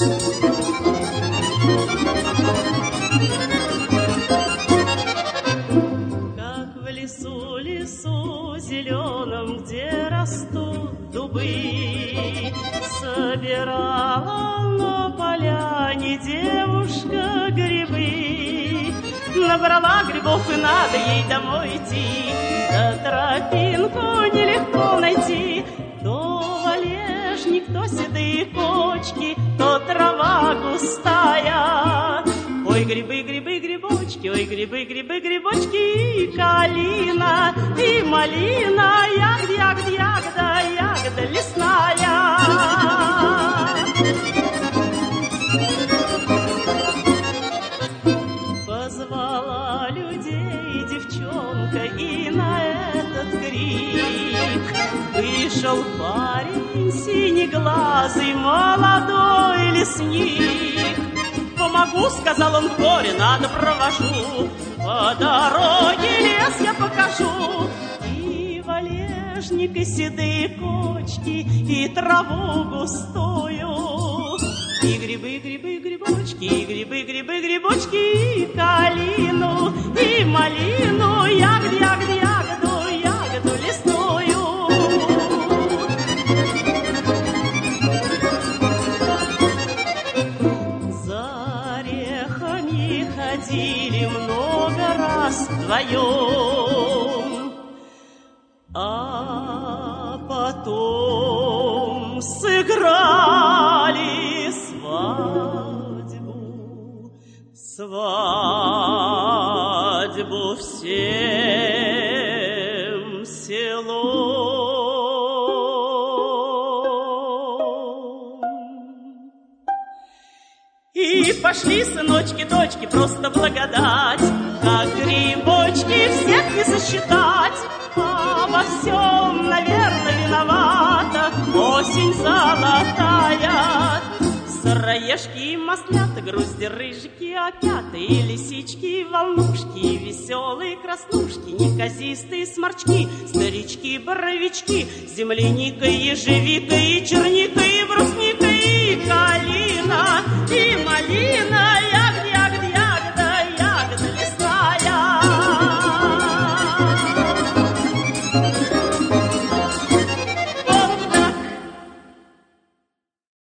Как в лесу, лесу зеленом, где растут дубы, собирала на поляне девушка грибы. Набрала грибов, и надо ей домой идти, да тропинку нелегко найти. То валежник, то седые кочки, то трава густая. Ой, грибы, грибы, грибочки, ой, грибы, грибы, грибочки, и калина, и малина, ягода, ягода, ягода, ягода лесная. Позвала людей девчонка, и на этот крик вышел парень синеглазый, молодой лесник. Помогу, сказал он, горе надо провожу, по дороге лес я покажу. И валежник, и седые кочки, и траву густую, и грибы, грибы, грибочки, и грибы, грибы, грибочки, и калину, и малину, ягоду, ягоду, ягоду, ягоду лесную. Ходили много раз вдвоем, а потом сыграли свадьбу, свадьбу всем селом. И пошли сыночки, дочки, просто благодать, как грибочки всех не сосчитать. А во всем, наверное, виновата осень золотая. Сыроежки и маслята, грузди, рыжики, опята, и лисички, и волнушки, и веселые краснушки, неказистые сморчки, старички, боровички, земляника, ежевика, и черника, и брусника, и калина, и малина,